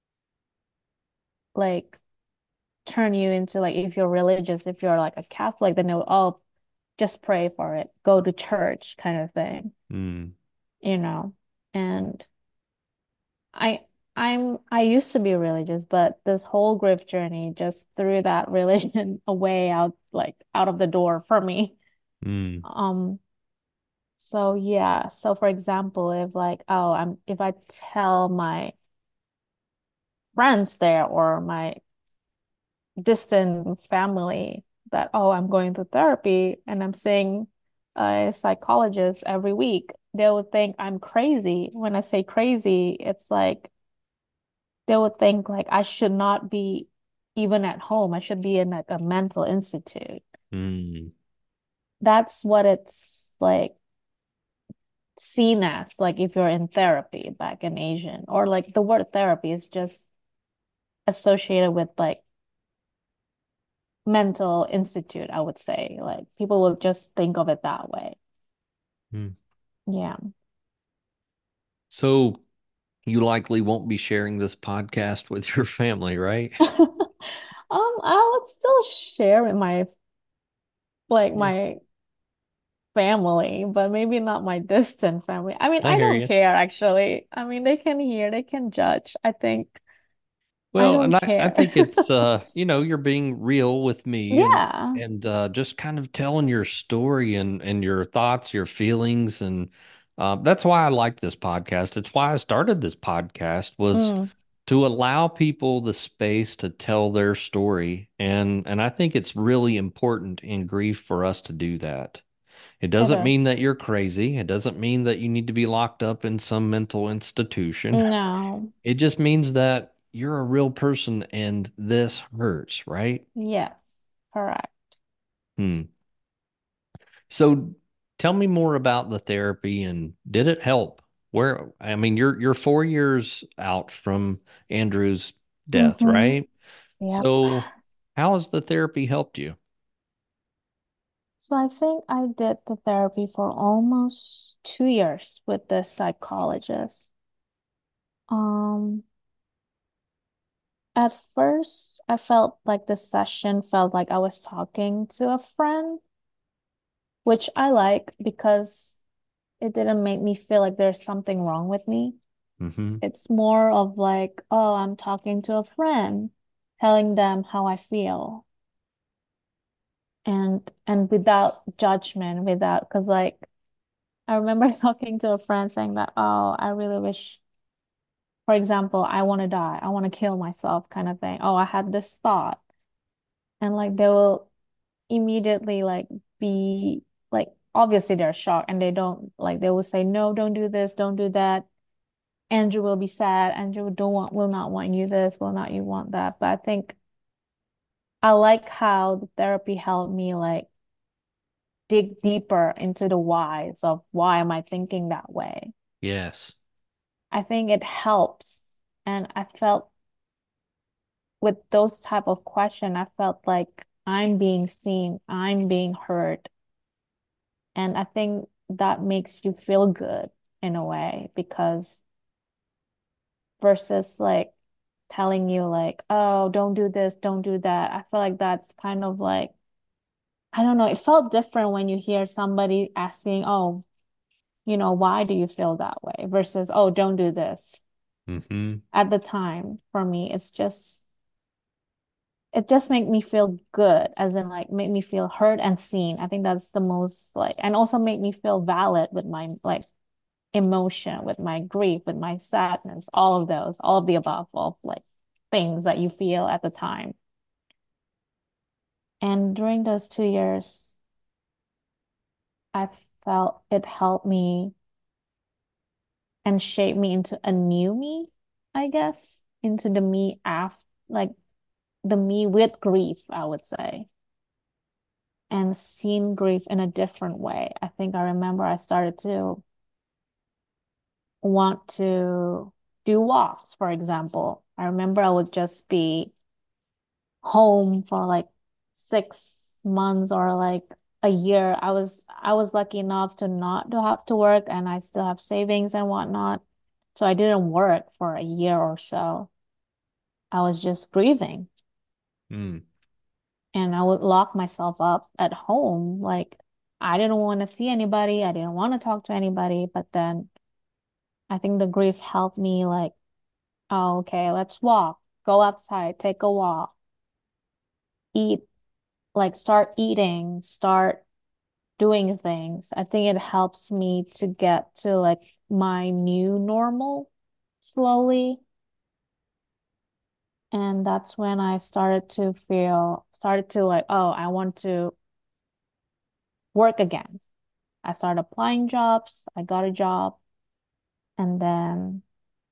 like turn you into like if you're religious, if you're like a Catholic, then they'll, oh, just pray for it, go to church kind of thing, Mm. you know. And I I'm I used to be religious, but this whole grief journey just threw that religion away out like out of the door for me. Mm. Um, so yeah, so for example, if like, oh, I'm if I tell my friends there or my distant family that, oh, I'm going to therapy and I'm seeing a psychologist every week, they would think I'm crazy. When I say crazy, it's like they would think like I should not be even at home. I should be in like a mental institute. Mm. That's what it's like seen as, like if you're in therapy back in Asian, or like the word therapy is just associated with like mental institute, I would say. Like people will just think of it that way. Mm. Yeah. So you likely won't be sharing this podcast with your family, right? Um, I would still share with my like Yeah. my family, but maybe not my distant family. I mean, I I hear don't you. care actually. I mean, they can hear, they can judge. I think I Well, don't and I, I care. think it's uh, you know, you're being real with me and Yeah. and uh just kind of telling your story and and your thoughts, your feelings and Uh, that's why I like this podcast. It's why I started this podcast was Mm, to allow people the space to tell their story. And and I think it's really important in grief for us to do that. It it doesn't mean is. that you're crazy. It doesn't mean that you need to be locked up in some mental institution. No. It just means that you're a real person and this hurts, right? Yes. Correct. Hmm. So tell me more about the therapy and did it help? Where, I mean, you're you're four years out from Andrew's death, Mm-hmm. right? Yep. So how has the therapy helped you? So I think I did the therapy for almost two years with this psychologist. Um, at first, I felt like the session felt like I was talking to a friend, which I like because it didn't make me feel like there's something wrong with me. Mm-hmm. It's more of like, oh, I'm talking to a friend, telling them how I feel. And and without judgment, without because like I remember talking to a friend saying that, oh, I really wish, for example, I want to die, I want to kill myself, kind of thing. Oh, I had this thought. And like they will immediately like be like obviously they're shocked and they don't like they will say, no, don't do this, don't do that. Andrew will be sad. Andrew don't want will not want you this, will not you want that. But I think I like how the therapy helped me like dig deeper into the whys of why am I thinking that way. Yes. I think it helps. And I felt with those type of question, I felt like I'm being seen, I'm being heard. And I think that makes you feel good in a way because versus like telling you like, oh, don't do this, don't do that. I feel like that's kind of like, I don't know, it felt different when you hear somebody asking, oh, you know, why do you feel that way versus, oh, don't do this. Mm-hmm. At the time, for me, it's just it just make me feel good, as in like make me feel heard and seen. I think that's the most like, and also make me feel valid with my like emotion, with my grief, with my sadness, all of those, all of the above, all of like things that you feel at the time. And during those two years, I felt it helped me and shaped me into a new me, I guess, into the me after, like the me with grief, I would say, and seen grief in a different way. I think I remember I started to want to do walks, for example. I remember I would just be home for like six months or like a year. I was I was lucky enough to not to have to work and I still have savings and whatnot. So I didn't work for a year or so. I was just grieving Mm. and I would lock myself up at home. Like I didn't want to see anybody. I didn't want to talk to anybody. But then I think the grief helped me like, oh, okay, let's walk, go outside, take a walk, eat, like start eating, start doing things. I think it helps me to get to like my new normal slowly. And that's when I started to feel, started to like, oh, I want to work again. I started applying jobs. I got a job. And then,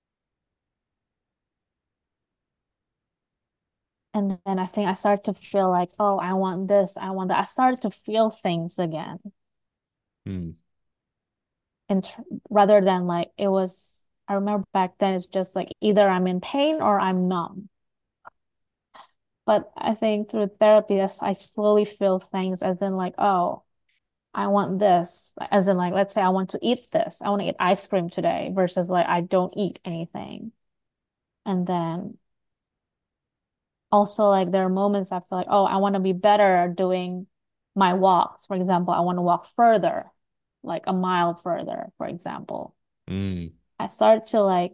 and then I think I started to feel like, oh, I want this. I want that. I started to feel things again. Mm. And tr- rather than like, it was, I remember back then it's just like either I'm in pain or I'm numb. But I think through therapy, that's- I slowly feel things as in like, oh, I want this. As in like, let's say I want to eat this. I want to eat ice cream today versus like I don't eat anything. And then also like there are moments I feel like, oh, I want to be better at doing my walks. For example, I want to walk further, like a mile further, for example. Mm. I started to like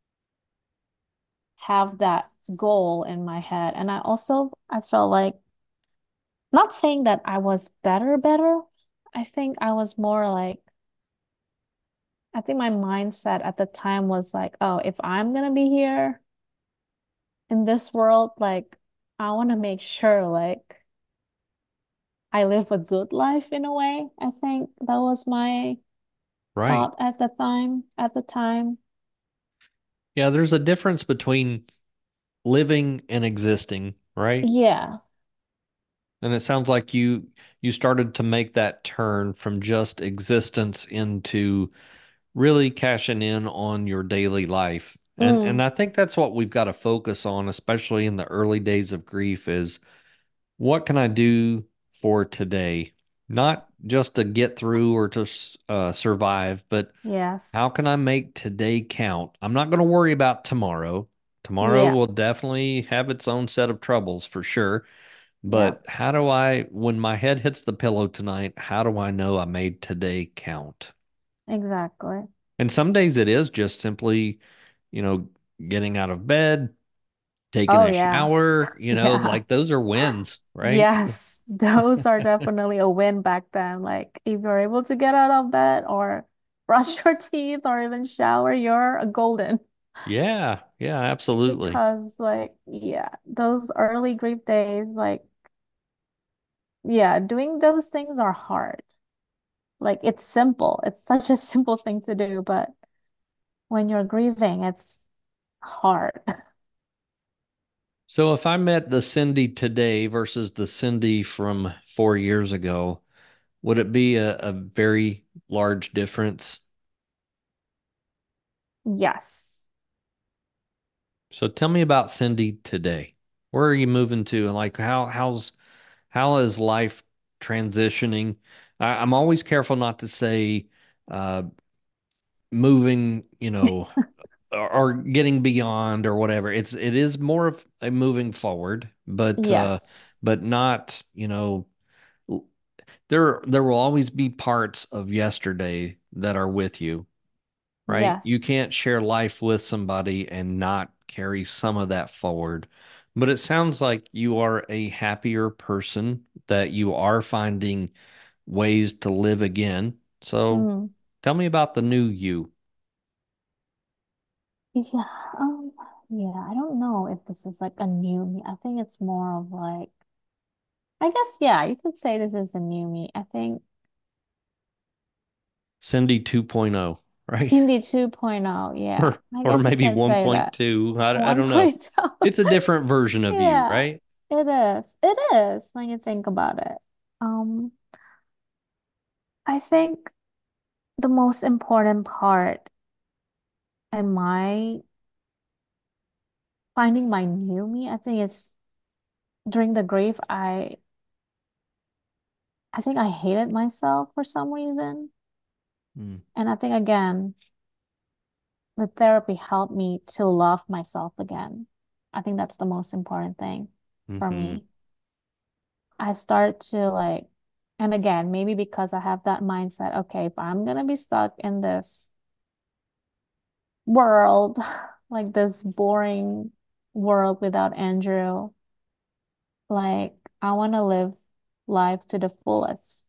have that goal in my head. And I also I felt like not saying that I was better, better. I think I was more like I think my mindset at the time was like, oh, if I'm gonna be here in this world, like I want to make sure like I live a good life in a way. I think that was my Right. thought at the time, at the time. Yeah, there's a difference between living and existing, right? Yeah. And it sounds like you you started to make that turn from just existence into really cashing in on your daily life. And and Mm, I think that's what we've got to focus on, especially in the early days of grief, is what can I do for today? Not just to get through or to uh, survive, but how yes. can I make today count? I'm not going to worry about tomorrow. Tomorrow Yeah. will definitely have its own set of troubles for sure. Yeah. But how do I, when my head hits the pillow tonight, how do I know I made today count? Exactly. And some days it is just simply, you know, getting out of bed, taking Oh a yeah. shower, you know, Yeah. like those are wins, right? Yes, those are definitely a win back then. Like if you're able to get out of bed or brush your teeth or even shower, you're a golden. Yeah, yeah, absolutely. Because like yeah, those early grief days, like yeah, doing those things are hard. Like it's simple. It's such a simple thing to do, but when you're grieving, it's hard. So if I met the Cindy today versus the Cindy from four years ago, would it be a, a very large difference? Yes. So tell me about Cindy today. Where are you moving to? And like how how's how is life transitioning? I, I'm always careful not to say uh moving, you know, or, or getting beyond or whatever. It's it is more of a moving forward, but uh Yes. but not, you know, there there will always be parts of yesterday that are with you, right? You Yes. can't share life with somebody and not carry some of that forward. But it sounds like you are a happier person, that you are finding ways to live again. So Mm. tell me about the new you. Yeah. Um, yeah, I don't know if this is like a new me. I think it's more of like I guess, yeah, you could say this is a new me. I think Cindy 2.0, right? Cindy 2.0, yeah. Or I or guess you maybe can say that. one point two. I, I don't know. one point oh. It's a different version of you, Yeah, right? it is. It is when you think about it. Um, I think the most important part in my finding my new me, I think it's during the grief, I I think I hated myself for some reason. Mm. And I think again, the therapy helped me to love myself again. I think that's the most important thing for Hmm. me. I start to like, and again, maybe because I have that mindset, okay, if I'm gonna be stuck in this world, like this boring world without Andrew, like I want to live life to the fullest.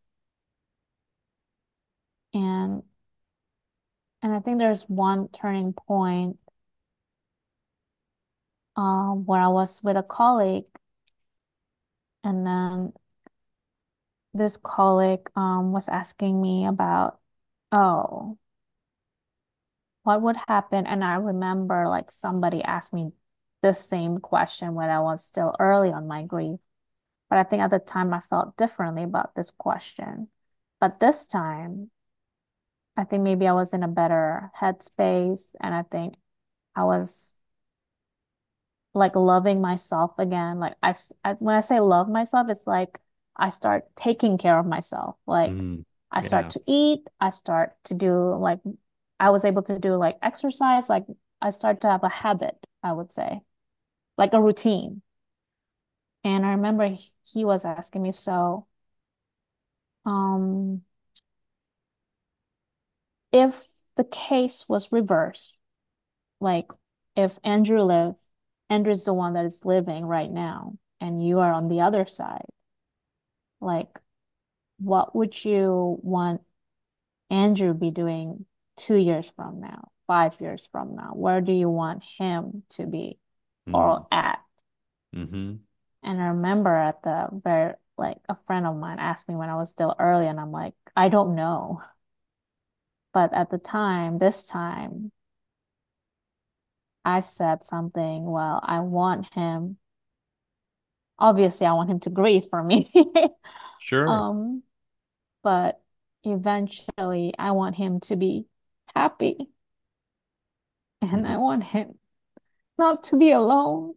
And and I think there's one turning point um where I was with a colleague and then this colleague um was asking me about, oh, what would happen? And I remember like somebody asked me the same question when I was still early on my grief. But I think at the time I felt differently about this question. But this time, I think maybe I was in a better headspace and I think I was like loving myself again. Like I, s- I- when I say love myself, it's like I start taking care of myself. Like Mm. I start Yeah. to eat, I start to do like I was able to do like exercise, like I start to have a habit, I would say, like a routine. And I remember he he was asking me, so, um, if the case was reversed, like if Andrew lived, Andrew's the one that is living right now, and you are on the other side, like what would you want Andrew be doing? two years from now, five years from now? Where do you want him to be Mm. or at? Mm-hmm. And I remember at the very, like, a friend of mine asked me when I was still early, and I'm like, I don't know. But at the time, this time, I said something, well, I want him, obviously, I want him to grieve for me. Sure. Um, but eventually, I want him to be happy, and I Mm. want him not to be alone.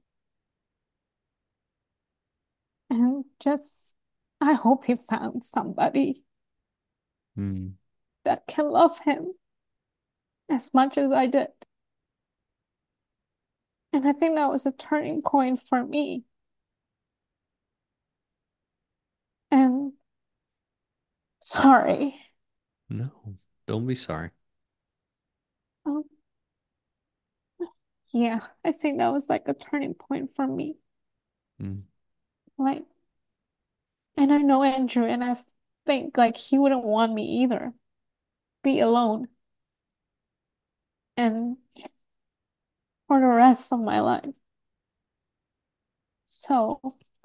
And just, I hope he found somebody Mm. that can love him as much as I did. And I think that was a turning point for me. And sorry. No, don't be sorry. Um, yeah, I think that was like a turning point for me. Mm. Like, and I know Andrew, and I think like he wouldn't want me either, be alone. And for the rest of my life. So,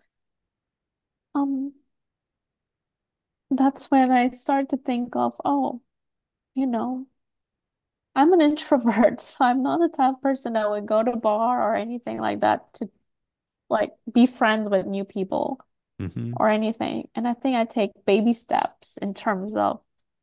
um, that's when I start to think of, oh, you know, I'm an introvert, so I'm not the type of person that would go to a bar or anything like that to like be friends with new people Mm-hmm. or anything. And I think I take baby steps in terms of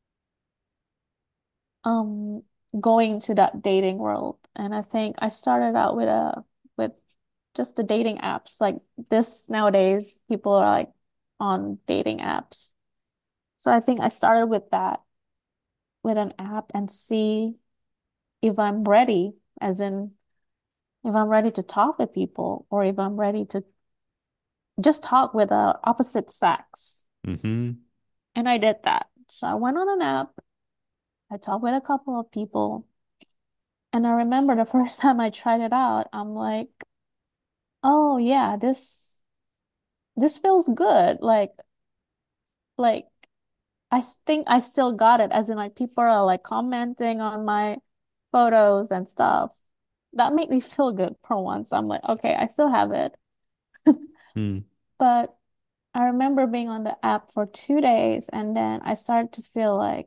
um going to that dating world. And I think I started out with a with just the dating apps. Like this nowadays, people are like on dating apps. So I think I started with that, with an app and see if I'm ready, as in if I'm ready to talk with people or if I'm ready to just talk with the opposite sex. Mm-hmm. And I did that. So I went on an app, I talked with a couple of people, and I remember the first time I tried it out, I'm like, oh yeah, this this feels good. Like like I s- think I still got it, as in like people are like commenting on my photos and stuff. That made me feel good for once. I'm like, okay, I still have it. Mm. But I remember being on the app for two days and then I started to feel like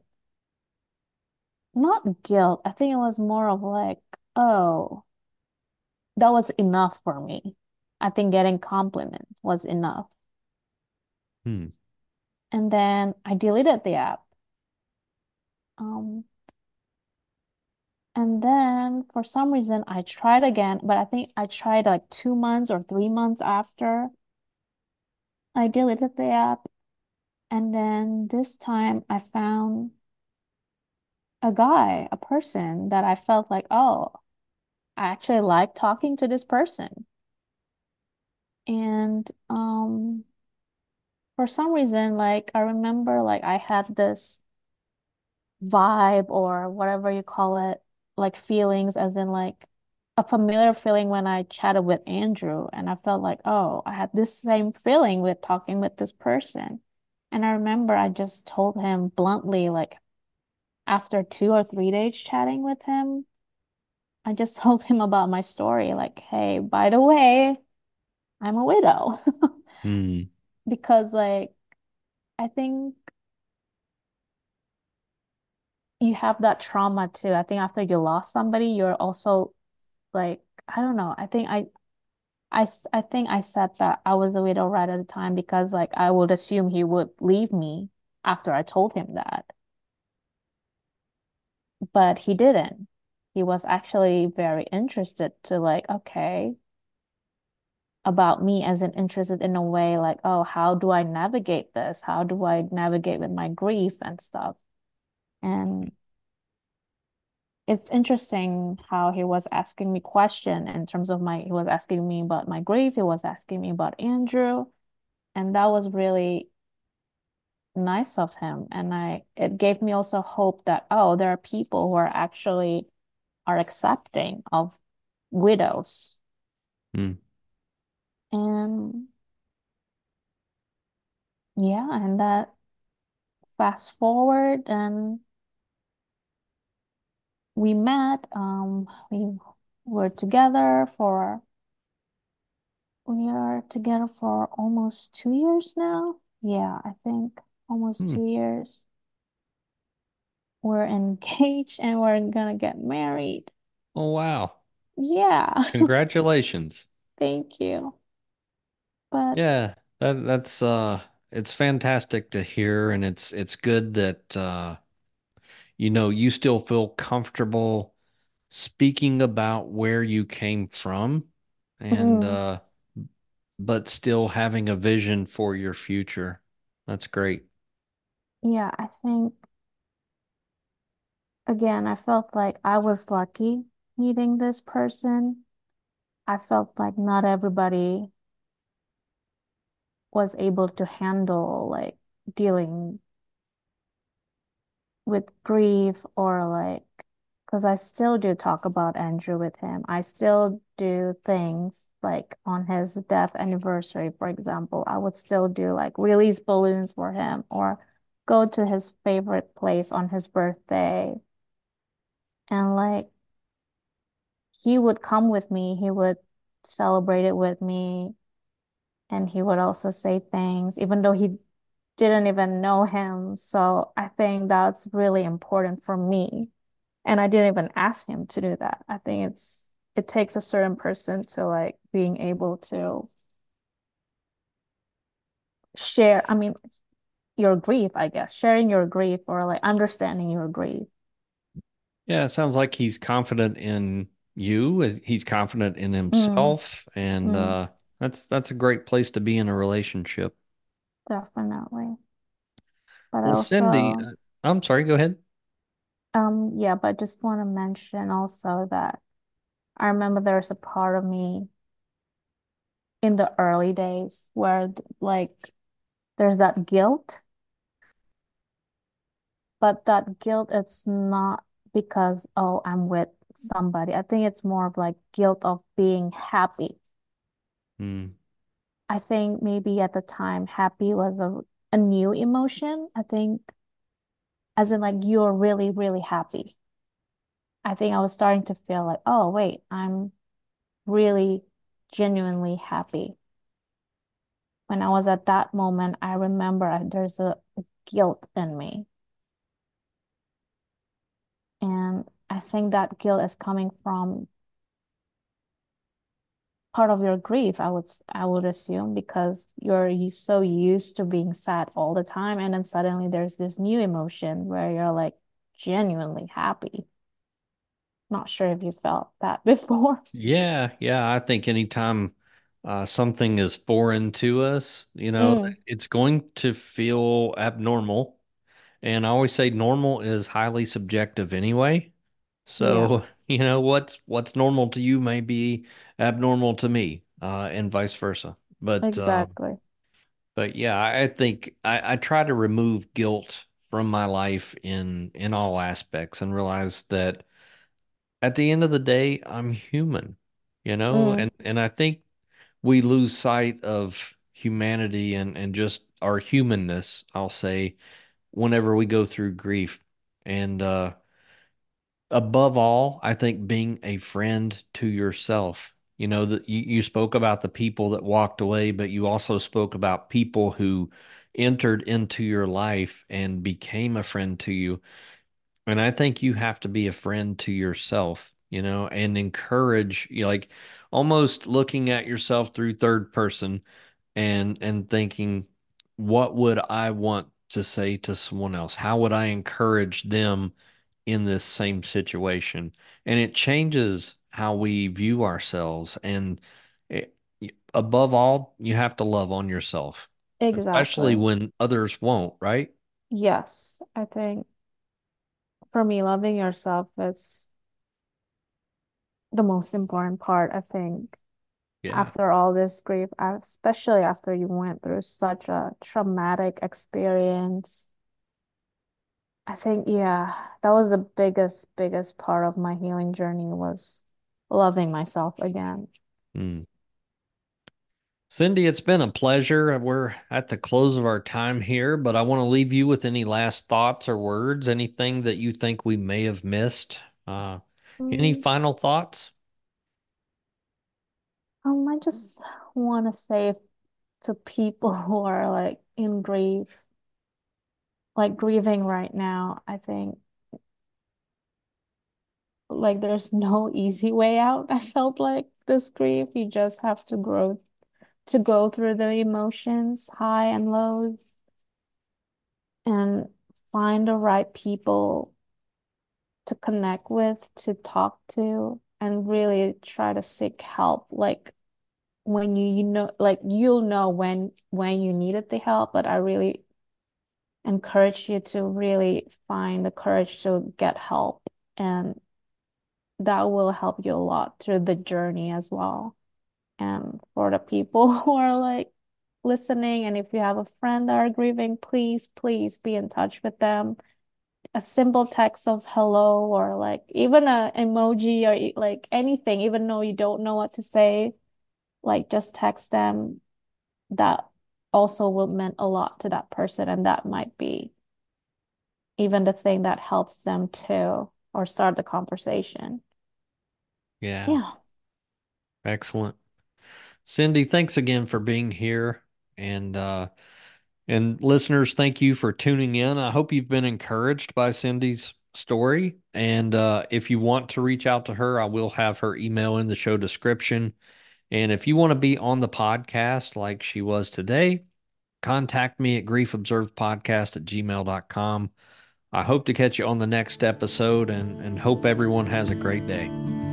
not guilt. I think it was more of like, oh, that was enough for me. I think getting compliments was enough. Mm. And then I deleted the app. Um, and then for some reason I tried again, but I think I tried like two months or three months after I deleted the app. And then this time I found a guy, a person that I felt like, oh, I actually like talking to this person. And um for some reason, like I remember like I had this vibe or whatever you call it, like feelings as in like a familiar feeling when I chatted with Andrew and I felt like, oh, I had this same feeling with talking with this person. And I remember I just told him bluntly, like after two or three days chatting with him, I just told him about my story, like, hey, by the way, I'm a widow. Mm. Because like I think you have that trauma too. I think after you lost somebody, you're also like, I don't know. I think I I s- I think I said that I was a widow right at the time because like I would assume he would leave me after I told him that. But he didn't. He was actually very interested to like, okay, about me as in interested in a way like, oh, how do I navigate this? How do I navigate with my grief and stuff? And it's interesting how he was asking me question in terms of my, he was asking me about my grief, he was asking me about Andrew, and that was really nice of him. And I, it gave me also hope that, oh, there are people who are actually are accepting of widows. Mm. And yeah, and that fast forward and we met. Um, we were together for we are together for almost two years now. Yeah, I think almost Hmm. two years. We're engaged and we're gonna get married. Oh, wow. Yeah, Congratulations. thank you. But Yeah, that that's uh it's fantastic to hear, and it's it's good that uh you know you still feel comfortable speaking about where you came from and mm, uh but still having a vision for your future. That's great. yeah, I think again, I felt like I was lucky meeting this person. I felt like not everybody was able to handle like dealing with grief or like, because I still do talk about Andrew with him. I still do things like on his death anniversary, for example. I would still do like release balloons for him or go to his favorite place on his birthday. And like he would come with me, he would celebrate it with me, and he would also say things, even though he didn't even know him. So I think that's really important for me. And I didn't even ask him to do that. I think it's it takes a certain person to like being able to share, I mean, your grief, I guess, sharing your grief or like understanding your grief. Yeah, it sounds like he's confident in you. He's confident in Mm, himself, and mm, uh that's that's a great place to be in a relationship. definitely. But Well, Cindy, also, uh, I'm sorry, go ahead. um, yeah, but just want to mention also that I remember there's a part of me in the early days where like there's that guilt, but that guilt it's not because oh I'm with somebody. I think it's more of like guilt of being happy. Hmm. I think maybe at the time happy was a a new emotion. I think as in like you're really really happy. I think I was starting to feel like oh wait, I'm really genuinely happy. When I was at that moment, I remember I- there's a guilt in me. And I think that guilt is coming from part of your grief, I would s- I would assume, because you're you so used to being sad all the time, and then suddenly there's this new emotion where you're like genuinely happy. Not sure if you felt that before. Yeah, yeah, I think anytime uh, something is foreign to us, you know, Mm, it's going to feel abnormal. And I always say normal is highly subjective anyway. yeah, So, you know, what's what's normal to you may be abnormal to me, uh, and vice versa. But uh, exactly. but yeah, I I think I, I try to remove guilt from my life in in all aspects and realize that at the end of the day, I'm human, you know, Mm, and and I think we lose sight of humanity and and just our humanness, I'll say, whenever we go through grief. And uh above all, I think being a friend to yourself. You know, that you, you spoke about the people that walked away, but you also spoke about people who entered into your life and became a friend to you. And I think you have to be a friend to yourself, you know, and encourage you like almost looking at yourself through third person and and thinking, what would I want to say to someone else? How would I encourage them in this same situation? And it changes how we view ourselves. And it, above all, you have to love on yourself, especially exactly. when others won't, right? Yes, I think for me, loving yourself is the most important part. I think Yeah. after all this grief, uh, especially after you went through such a traumatic experience. I think, yeah, that was the biggest, biggest part of my healing journey was loving myself again. Mm. Cindy, it's been a pleasure. We're at the close of our time here, but I want to leave you with any last thoughts or words, anything that you think we may have missed. Uh, any Mm, final thoughts? Um, I just want to say to people who are like in grief, like grieving right now, I think like there's no easy way out. I felt like this grief, you just have to grow to go through the emotions, high and lows, and find the right people to connect with, to talk to, and really try to seek help. Like when you you know like you'll know when when you needed the help, but I really encourage you to really find the courage to get help, and that will help you a lot through the journey as well. And for the people who are like listening, and if you have a friend that are grieving, please, please be in touch with them. A simple text of hello, or like even a emoji, or e- like anything, even though you don't know what to say, like just text them. That also will mean a lot to that person, and that might be even the thing that helps them too, or start the conversation. Yeah, Yeah. excellent. Cindy, thanks again for being here. And uh and listeners, thank you for tuning in. I hope you've been encouraged by Cindy's story. And uh if you want to reach out to her, I will have her email in the show description. And if you want to be on the podcast like she was today, contact me at griefobservedpodcast at gmail dot com. I hope to catch you on the next episode and, and hope everyone has a great day.